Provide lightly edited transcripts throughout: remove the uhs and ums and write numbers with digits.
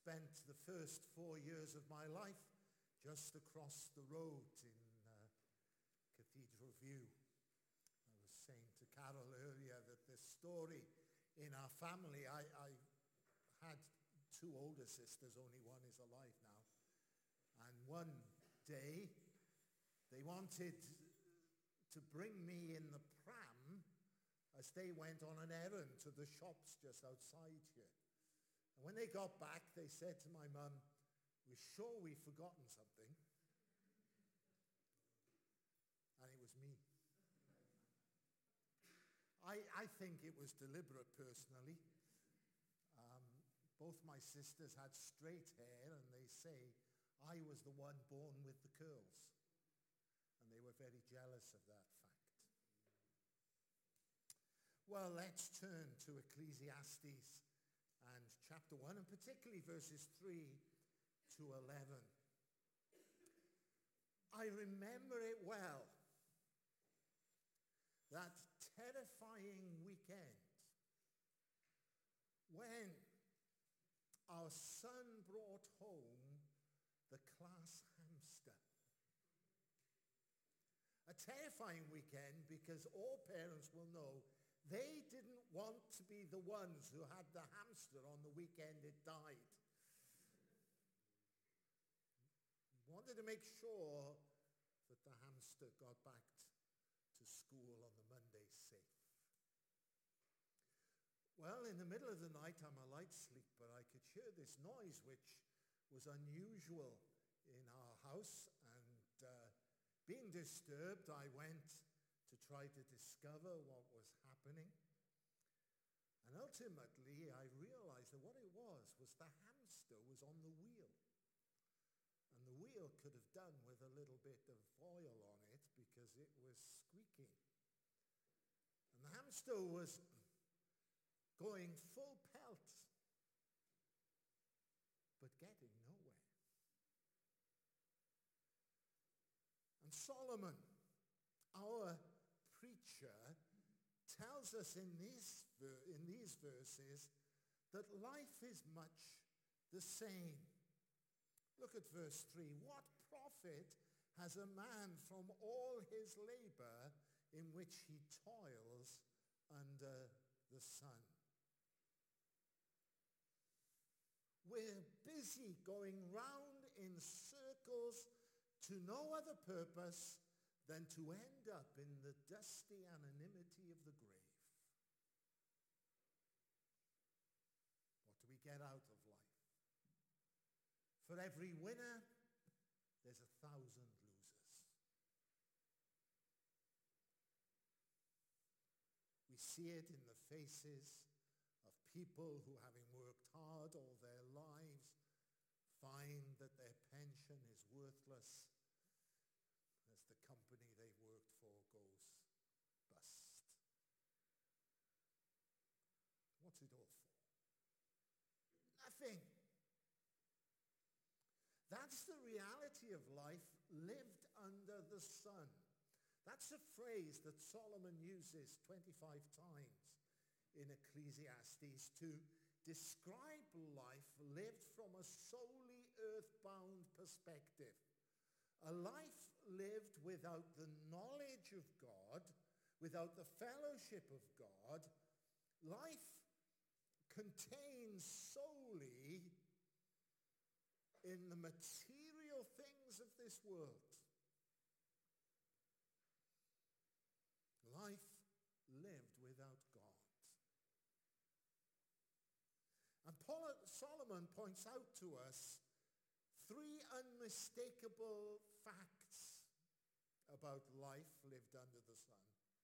spent the first 4 years of my life just across the road in Cathedral View. I was saying to Carol earlier that this story in our family, I had 2 older sisters, only one is alive now. And one day they wanted to bring me in the pram as they went on an errand to the shops just outside here. And when they got back, they said to my mum, "We're sure we've forgotten something." And it was me. I think it was deliberate personally. Both my sisters had straight hair, and they say I was the one born with the curls. And they were very jealous of that fact. Well, let's turn to Ecclesiastes and chapter 1, and particularly verses 3 to 11. I remember it well, that terrifying weekend when our son brought home the class hamster. A terrifying weekend because all parents will know they didn't want to be the ones who had the hamster on the weekend it died. Wanted to make sure that the hamster got back to school on the Monday safe. Well, in the middle of the night, I'm a light sleeper. I could hear this noise, which was unusual in our house, and being disturbed, I went to try to discover what was happening. And ultimately, I realized that what it was the hamster was on the wheel. And the wheel could have done with a little bit of oil on it because it was squeaking. And the hamster was going full pelt, but getting nowhere. And Solomon, our preacher, tells us in these verses that life is much the same. Look at verse 3. What profit has a man from all his labor in which he toils under the sun? We're busy going round in circles to no other purpose than to end up in the dusty anonymity of the grave. What do we get out of life? For every winner, there's 1,000 losers. We see it in the faces of people who, having worked hard all their lives, find that their pension is worthless as the company they've worked for goes bust. What's it all for? Nothing. That's the reality of life lived under the sun. That's a phrase that Solomon uses 25 times in Ecclesiastes to describe life lived from a solely earthbound perspective. A life lived without the knowledge of God, without the fellowship of God. Life contains solely in the material things of this world. Life lived without God. And Solomon points out to us 3 unmistakable facts about life lived under the sun.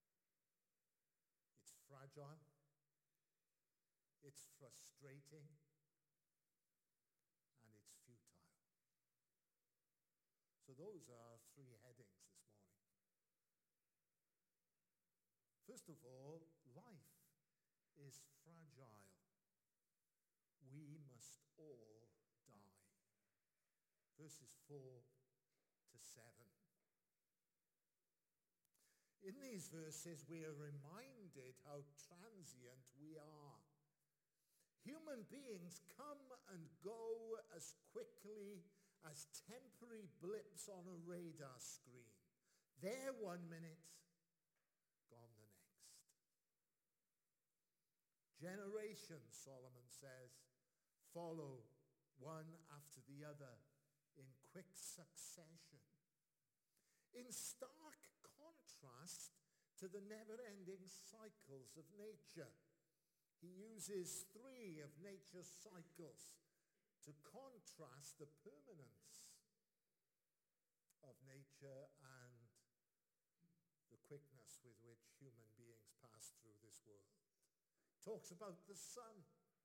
It's fragile, it's frustrating, and it's futile. So those are our 3 headings this morning. First of all, life is fragile. We must all die. Verses 4 to 7. In these verses, we are reminded how transient we are. Human beings come and go as quickly as temporary blips on a radar screen. There 1 minute, gone the next. Generations, Solomon says, follow one after the other in quick succession, in stark contrast to the never-ending cycles of nature. He uses 3 of nature's cycles to contrast the permanence of nature and the quickness with which human beings pass through this world. He talks about the sun.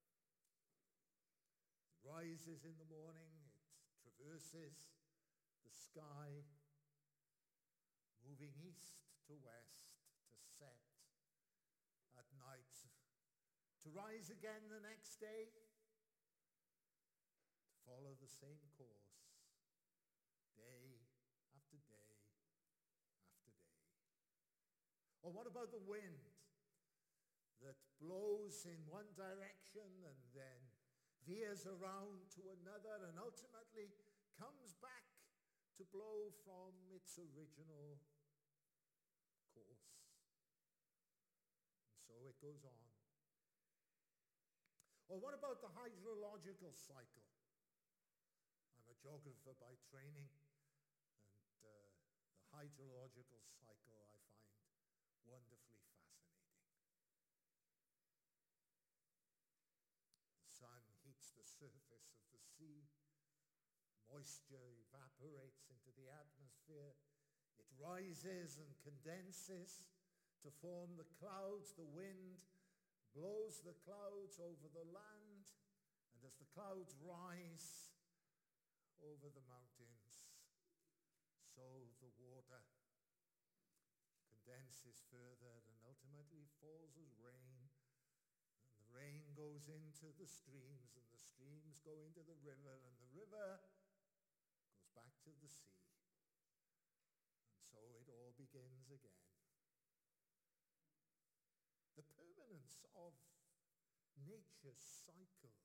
It rises in the morning, it traverses the sky, moving east to west, to set at night, to rise again the next day, to follow the same course, day after day after day. Or what about the wind that blows in one direction and then veers around to another and ultimately comes back to blow from its original course? And so it goes on. Or what about the hydrological cycle? I'm a geographer by training, and the hydrological cycle I find wonderfully fascinating. The sun heats the surface of the sea. Moisture evaporates into the atmosphere. It rises and condenses to form the clouds. The wind blows the clouds over the land, and as the clouds rise over the mountains, so the water condenses further and ultimately falls as rain, and the rain goes into the streams, and the streams go into the river, and the river goes back to the sea, and so it all begins again. The permanence of nature's cycles.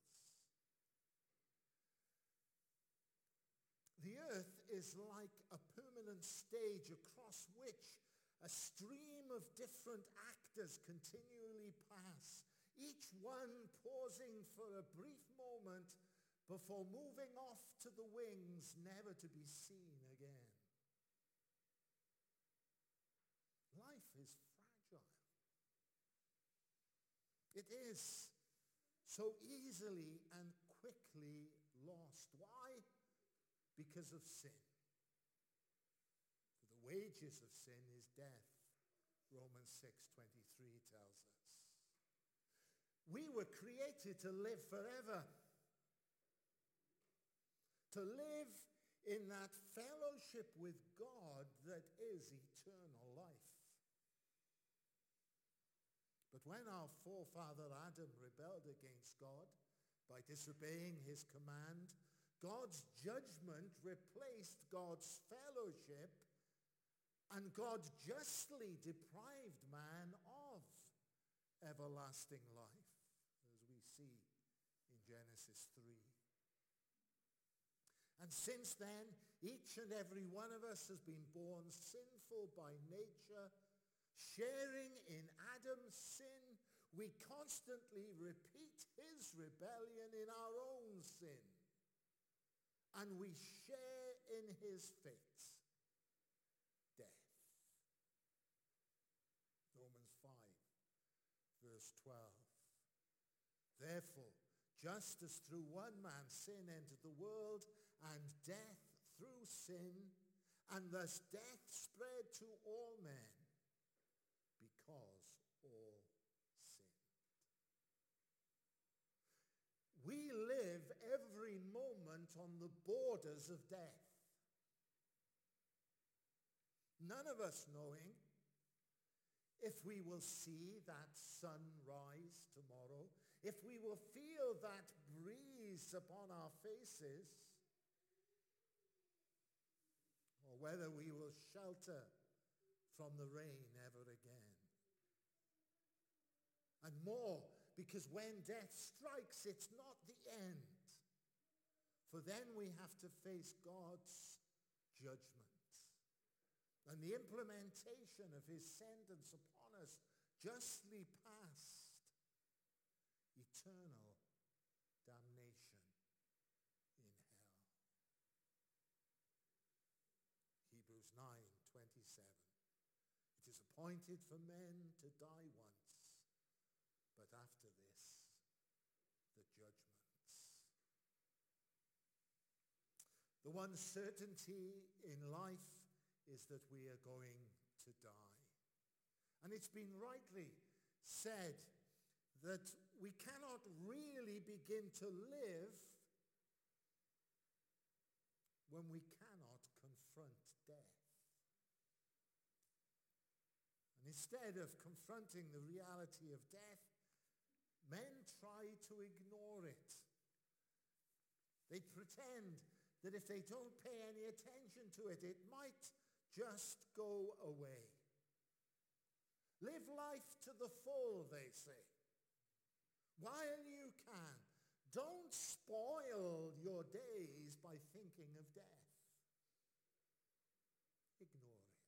The earth is like a permanent stage across which a stream of different actors continually pass, each one pausing for a brief moment before moving off to the wings, never to be seen again. Life is fragile. It is so easily and quickly lost. Why? Because of sin. For the wages of sin is death, Romans 6:23 tells us. We were created to live forever, to live in that fellowship with God that is eternal life. But when our forefather Adam rebelled against God by disobeying his command, God's judgment replaced God's fellowship, and God justly deprived man of everlasting life, as we see in Genesis 3. And since then, each and every one of us has been born sinful by nature. Sharing in Adam's sin, we constantly repeat his rebellion in our own sin. And we share in his fate, death. Romans 5, verse 12. Therefore, just as through one man sin entered the world, and death through sin, and thus death spread to all men, because all sinned. We live every moment on the borders of death. None of us knowing if we will see that sun rise tomorrow, if we will feel that breeze upon our faces, or whether we will shelter from the rain ever again. And more, because when death strikes, it's not the end. For then we have to face God's judgment and the implementation of his sentence upon us justly passed, eternal damnation in hell. Hebrews 9:27. It is appointed for men to die once, but after this, the judgments. The one certainty in life is that we are going to die. And it's been rightly said that we cannot really begin to live when we cannot confront death. And instead of confronting the reality of death, men try to ignore it. They pretend that if they don't pay any attention to it, it might just go away. Live life to the full, they say, while you can. Don't spoil your days by thinking of death. Ignore it.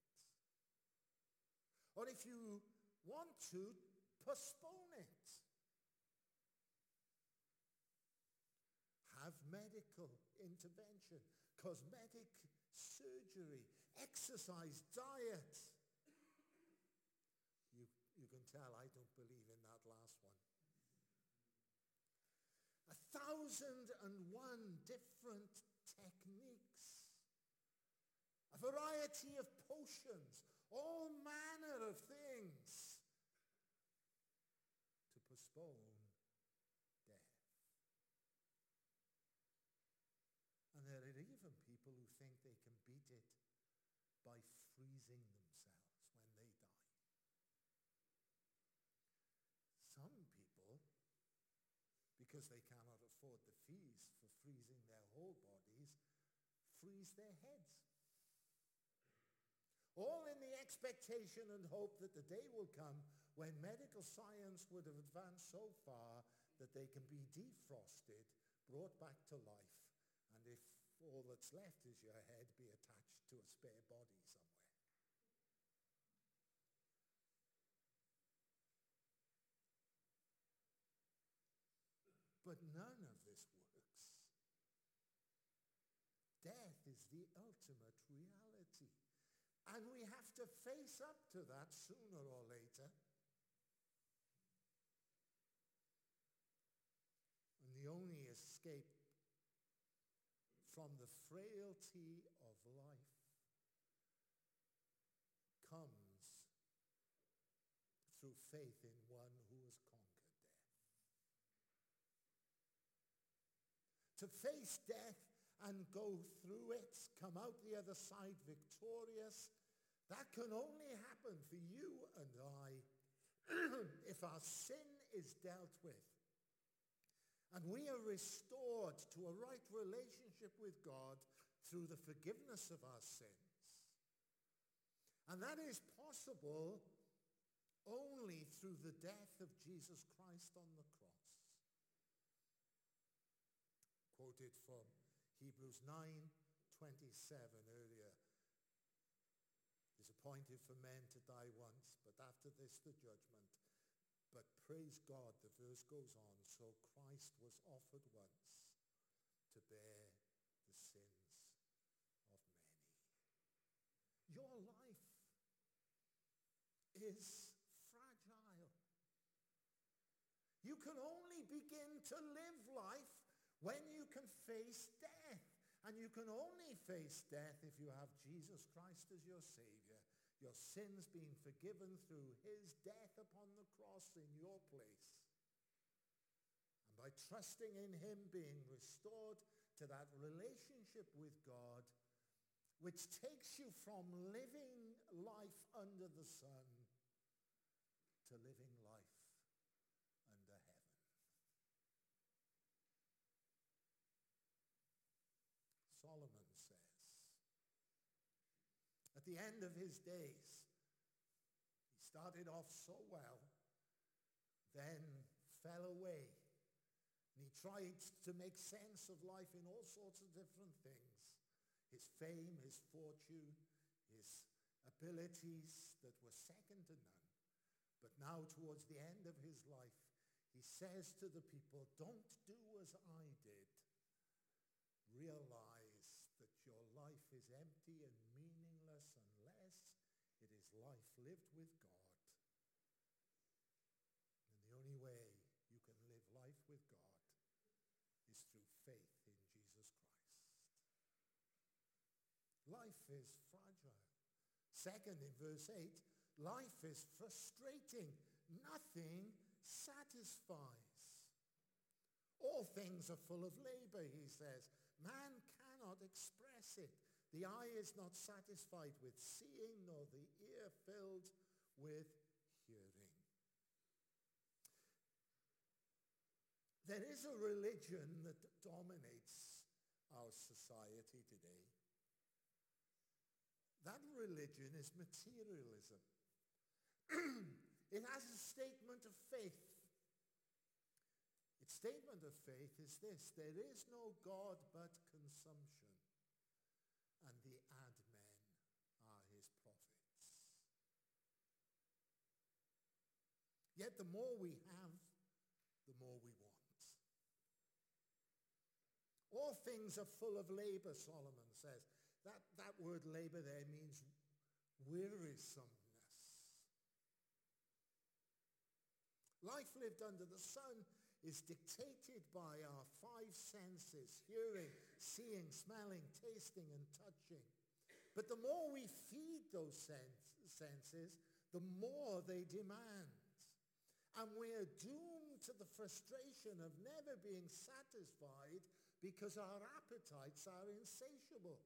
Or if you want to, postpone it. Have medical intervention, cosmetic surgery, exercise, diet. You can tell I don't believe in that last one. 1,001 different techniques, a variety of potions, all manner of things to postpone death. And there are even people who think they can beat it by freezing themselves when they die. Some people, because they cannot afford the fees for freezing their whole bodies, freeze their heads. All in the expectation and hope that the day will come when medical science would have advanced so far that they can be defrosted, brought back to life, and if all that's left is your head, be attached to a spare body somewhere. But none of this works. Death is the ultimate reality. And we have to face up to that sooner or later. And the only escape from the frailty of life comes through faith in one who has conquered death. To face death and go through it, come out the other side victorious, that can only happen for you and I if our sin is dealt with and we are restored to a right relationship with God through the forgiveness of our sins. And that is possible only through the death of Jesus Christ on the cross. Quoted from Hebrews 9:27 earlier. It is appointed for men to die once, but after this the judgment. But praise God, the verse goes on, so Christ was offered once to bear the sins of many. Your life is fragile. You can only begin to live life when you can face death. And you can only face death if you have Jesus Christ as your Savior, your sins being forgiven through his death upon the cross in your place. And by trusting in him, being restored to that relationship with God, which takes you from living life under the sun to living life under heaven. Solomon says, at the end of his days, he started off so well, then fell away, and he tried to make sense of life in all sorts of different things. His fame, his fortune, his abilities that were second to none. But now towards the end of his life, he says to the people, don't do as I did. Realize that your life is empty and meaningless unless it is life lived with God. And the only way you can live life with God is through faith in Jesus Christ. Life is fragile. Second, in verse 8, life is frustrating. Nothing satisfies. All things are full of labor, he says. Man cannot express it. The eye is not satisfied with seeing, nor the ear filled with hearing. There is a religion that dominates our society today. That religion is materialism. It has a statement of faith. Its statement of faith is this: there is no God but consumption, and the ad men are his prophets. Yet the more we have, the more we want. All things are full of labor, Solomon says. That word labor there means wearisomeness. Life lived under the sun is dictated by our five senses: hearing, seeing, smelling, tasting, and touching. But the more we feed those senses, the more they demand. And we're doomed to the frustration of never being satisfied because our appetites are insatiable.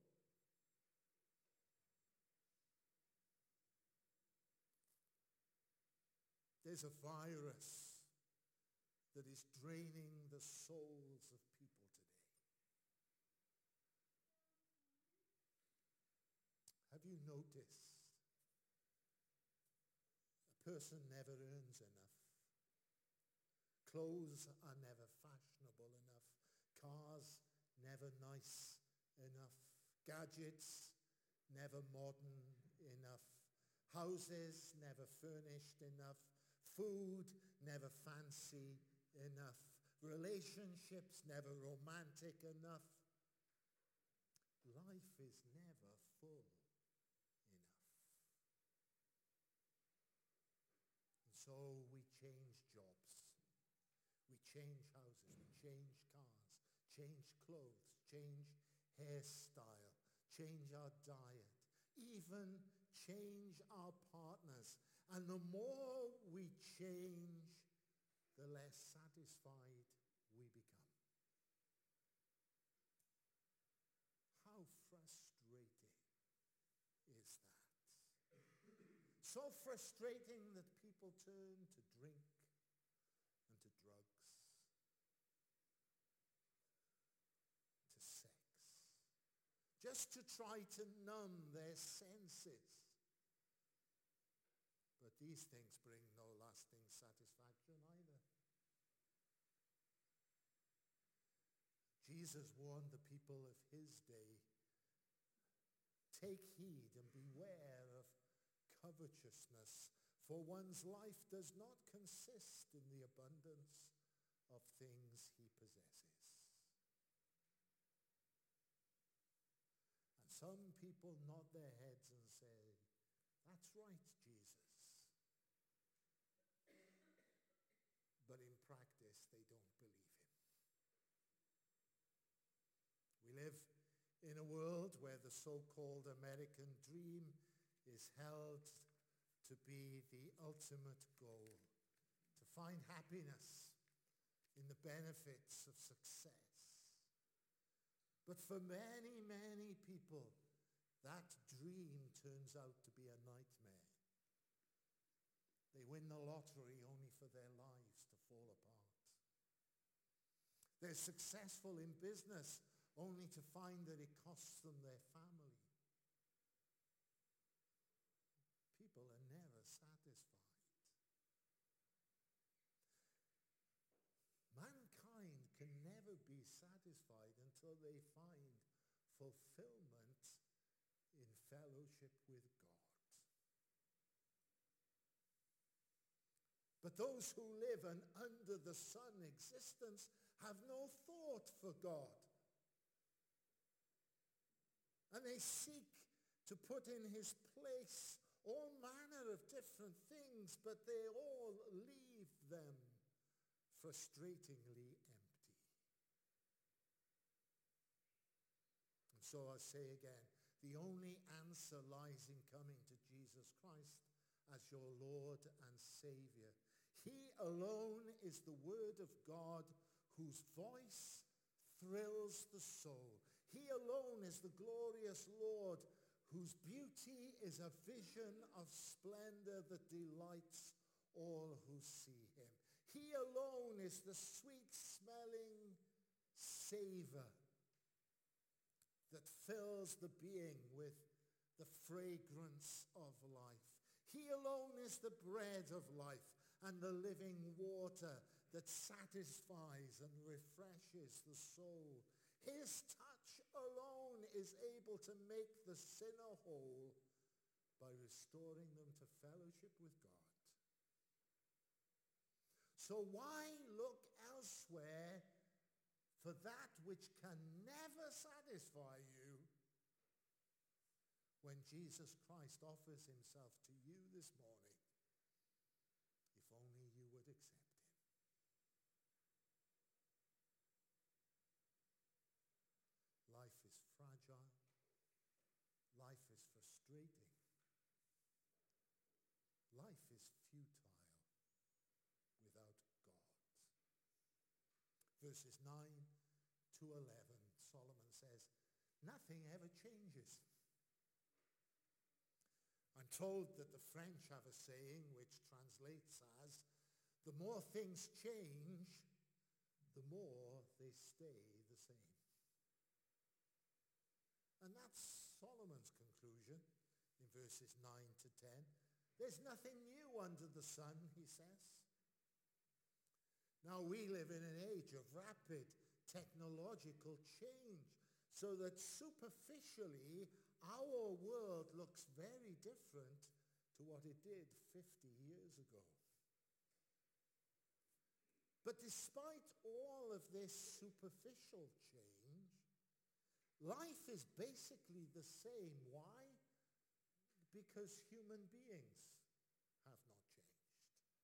There's a virus that is draining the souls of people today. Have you noticed a person never earns enough? Clothes are never fashionable enough. Cars never nice enough. Gadgets never modern enough. Houses never furnished enough. Food never fancy enough. Relationships never romantic enough. Life is never full enough. And so we change jobs. We change houses. We change cars. Change clothes. Change hairstyle. Change our diet. Even change our partners. And the more we change, the less satisfied we become. How frustrating is that? So frustrating that people turn to drink and to drugs, to sex, just to try to numb their senses. But these things bring no lasting satisfaction either. Jesus warned the people of his day, take heed and beware of covetousness, for one's life does not consist in the abundance of things he possesses. And some people nod their heads and say, that's right, Jesus. But in practice, they don't believe him. We live in a world where the so-called American dream is held to be the ultimate goal, to find happiness in the benefits of success. But for many, many people, that dream turns out to be a nightmare. They win the lottery only for their lives to fall apart. They're successful in business only to find that it costs them their family. People are never satisfied. Mankind can until they find fulfillment in fellowship with God. But those who live an under-the-sun existence have no thought for God. And they seek to put in his place all manner of different things, but they all leave them frustratingly empty. And so I say again, the only answer lies in coming to Jesus Christ as your Lord and Savior. He alone is the Word of God whose voice thrills the soul. He alone is the glorious Lord whose beauty is a vision of splendor that delights all who see him. He alone is the sweet-smelling savor that fills the being with the fragrance of life. He alone is the bread of life and the living water that satisfies and refreshes the soul. His touch alone is able to make the sinner whole by restoring them to fellowship with God. So why look elsewhere for that which can never satisfy you when Jesus Christ offers himself to you this morning, if only you would accept him? Life is fragile. Life is frustrating. Life is futile without God. Verses 9 to 11, Solomon says, nothing ever changes. I'm told that the French have a saying which translates as, the more things change, the more they stay the same. And that's Solomon's conclusion in verses 9 to 10. There's nothing new under the sun, he says. Now we live in an age of rapid technological change, so that superficially our world looks very different to what it did 50 years ago. But despite all of this superficial change, life is basically the same. Why? Because human beings have not changed.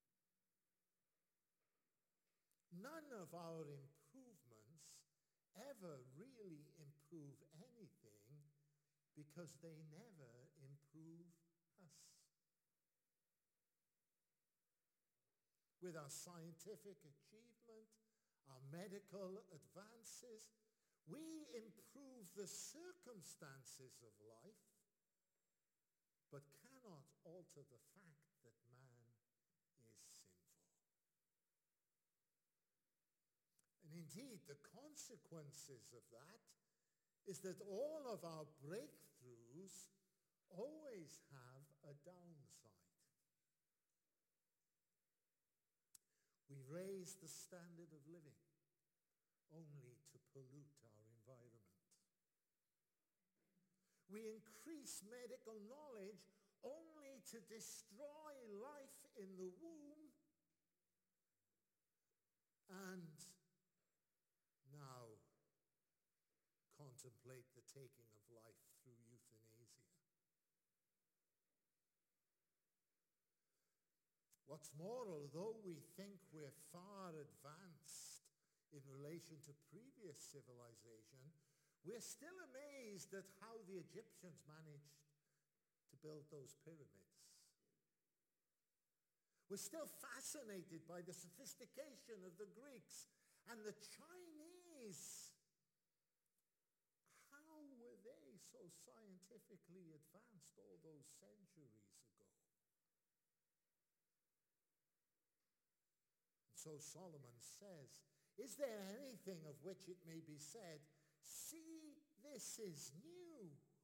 None of our improvements ever really improve anything because they never improve us. With our scientific achievement, our medical advances, we improve the circumstances of life, but cannot alter the fact that man is sinful. And indeed, the consequences of that is that all of our breakthroughs always have a downside. We raise the standard of living only to pollute our environment. We increase medical knowledge only to destroy life in the womb, and now contemplate the taking of life through euthanasia. What's more, although we think we're far advanced in relation to previous civilization, we're still amazed at how the Egyptians managed to build those pyramids. We're still fascinated by the sophistication of the Greeks and the Chinese. How were they so scientifically advanced all those centuries ago? So Solomon says, is there anything of which it may be said, see, this is new?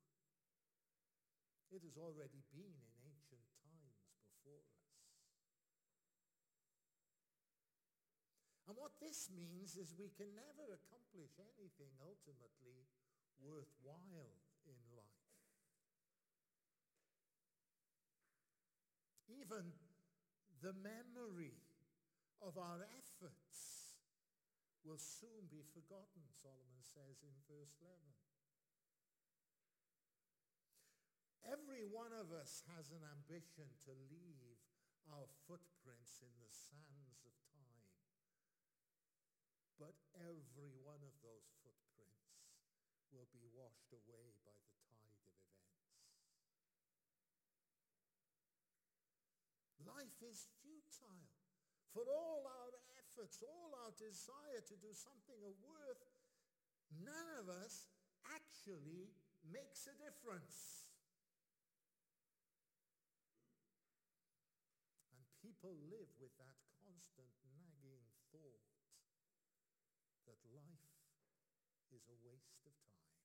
It has already been in ancient times before us. And And what this means is we can never accomplish anything ultimately worthwhile in life. Even the memory of our efforts will soon be forgotten, Solomon says in verse 11. Every one of us has an ambition to leave our footprints in the sands of time. But every one of those footprints will be washed away by the tide of events. Life is futile. For all our efforts, all our desire to do something of worth, none of us actually makes a difference. And people live with that constant nagging thought that life is a waste of time.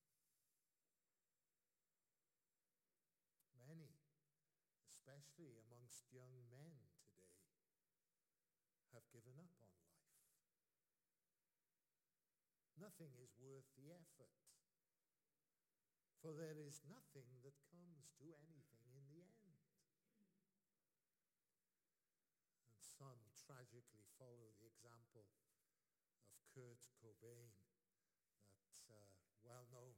Many, especially amongst young men today, have given up on life. Nothing is worth the effort, for there is nothing that comes to anything in the end. And some tragically follow the example of Kurt Cobain, that well-known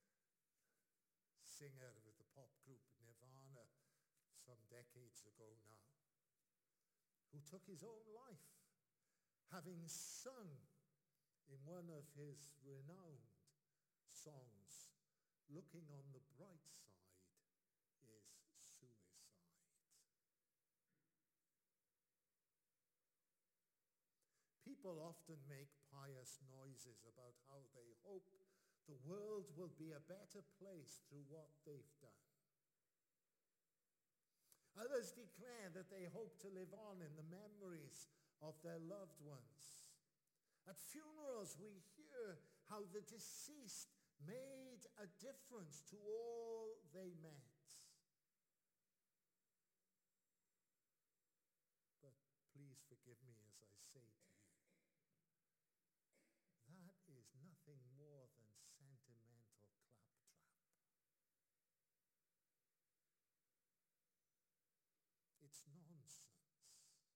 singer with the pop group Nirvana some decades ago now, who took his own life, having sung in one of his renowned songs, "Looking on the bright side is suicide." People often make pious noises about how they hope the world will be a better place through what they've done. Others declare that they hope to live on in the memories of their loved ones. At funerals, we hear how the deceased made a difference to all they met. But please forgive me as I say to you, that is nothing more than sentimental claptrap. It's nonsense.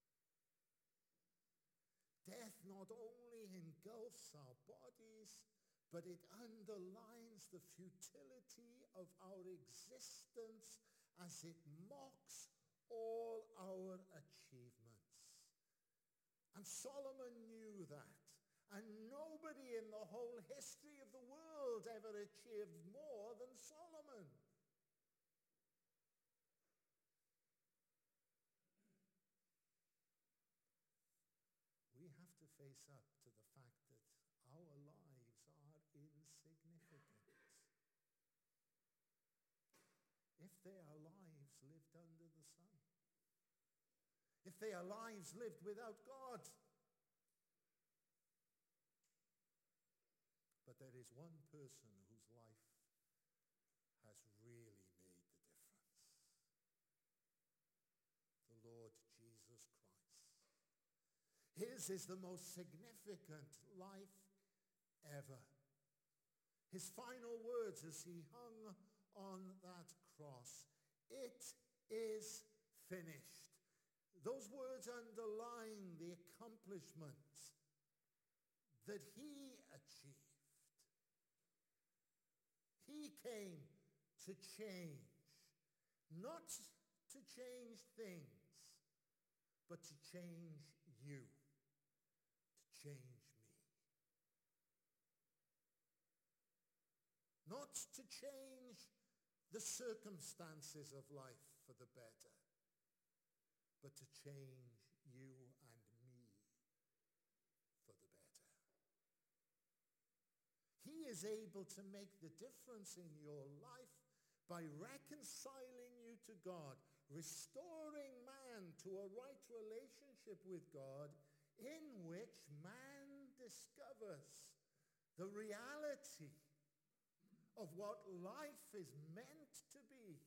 Death not only engulfs our bodies, but it underlines the futility of our existence as it mocks all our achievements. And Solomon knew that. And nobody in the whole history of the world ever achieved more than Solomon. We have to face up to the fact that our lives are insignificant. If they are lives lived under the sun. If they are lives lived without God. But there is one person whose life has really made the difference. The Lord Jesus Christ. His is the most significant life ever. His final words as he hung on that cross, "It is finished." Those words underline the accomplishment that he achieved. He came to change, not to change things, but to change you, to change me. Not to change the circumstances of life for the better, but to change you and me for the better. He is able to make the difference in your life by reconciling you to God, restoring man to a right relationship with God in which man discovers the reality of what life is meant to be.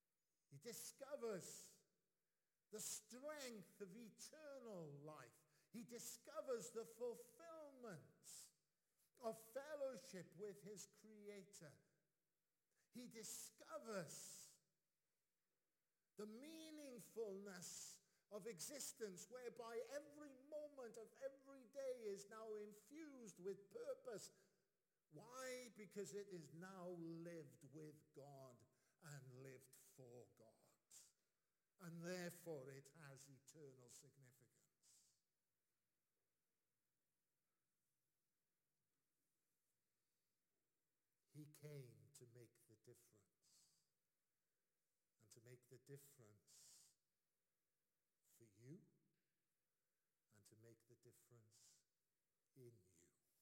He discovers the strength of eternal life. He discovers the fulfillment of fellowship with his Creator. He discovers the meaningfulness of existence, whereby every moment of every day is now infused with purpose. Why? Because it is now lived with God and lived for God. And therefore it has eternal significance. He came to make the difference. And to make the difference for you, and to make the difference in you.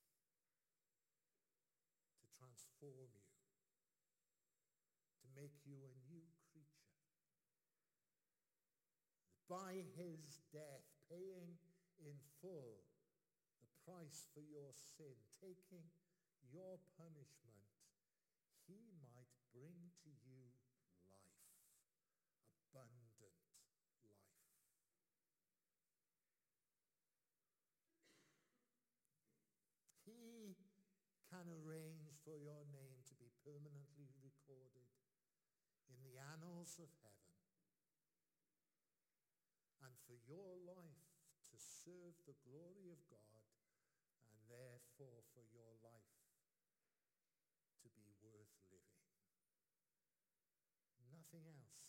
To transform you. To make you a new creature. By his death, paying in full the price for your sin, taking your punishment, he might bring to you life, abundant life. He can arrange for your name to be permanently recorded in the annals of heaven, and for your life to serve the glory of God, and therefore for your life to be worth living. Nothing else.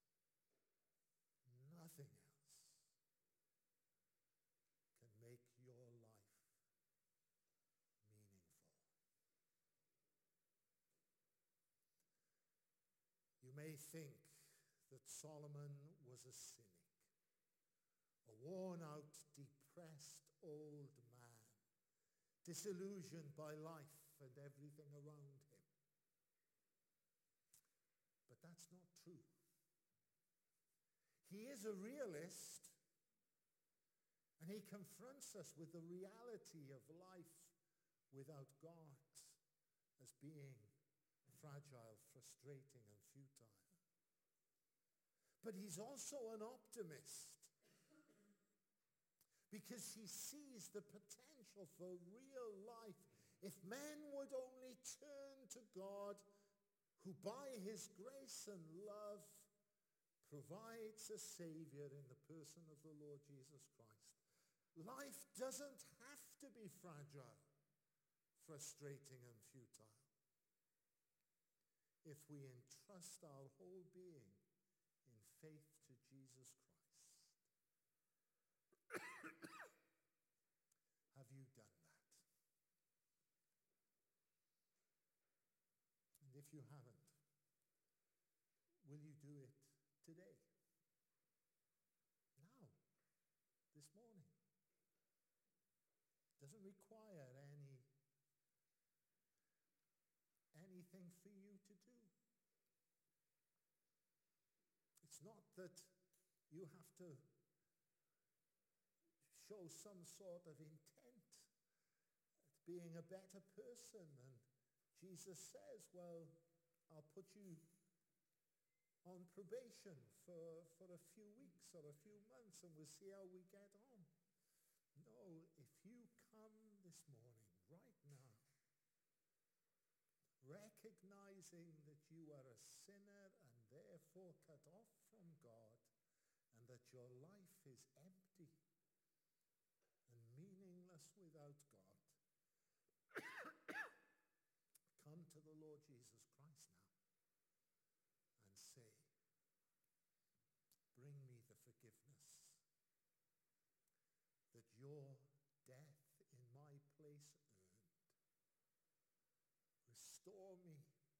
Nothing else can make your life meaningful. You may think that Solomon was a cynic, a worn-out, depressed old man, disillusioned by life and everything around him. But that's not true. He is a realist, and he confronts us with the reality of life without God as being fragile, frustrating, and futile. But he's also an optimist, because he sees the potential for real life if men would only turn to God, who by his grace and love provides a Savior in the person of the Lord Jesus Christ. Life doesn't have to be fragile, frustrating, and futile if we entrust our whole being in faith to Jesus Christ. Have you done that? And if you haven't, will you do it today? Now, this morning. Doesn't require anything for you to do. It's not that you have to show some sort of intent at being a better person. And Jesus says, well, I'll put you on probation for a few weeks or a few months, and we'll see how we get on. No, if you come this morning, right now, recognizing that you are a sinner and therefore cut off from God, and that your life is empty and meaningless without God, come to the Lord Jesus Christ now and say, bring me the forgiveness that your death in my place earned. Restore me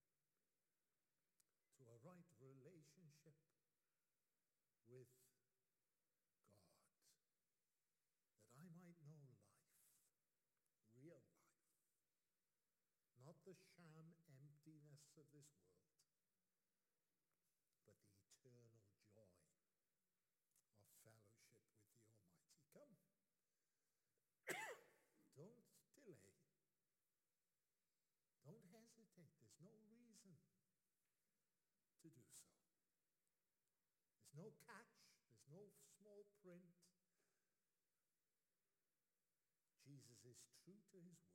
to a right relationship with God, that I might know life, real life, not the sham emptiness of this world, but the eternal joy of fellowship with the Almighty. Come. Don't delay. Don't hesitate. There's no reason to do so. There's no catch. There's no small print. true to his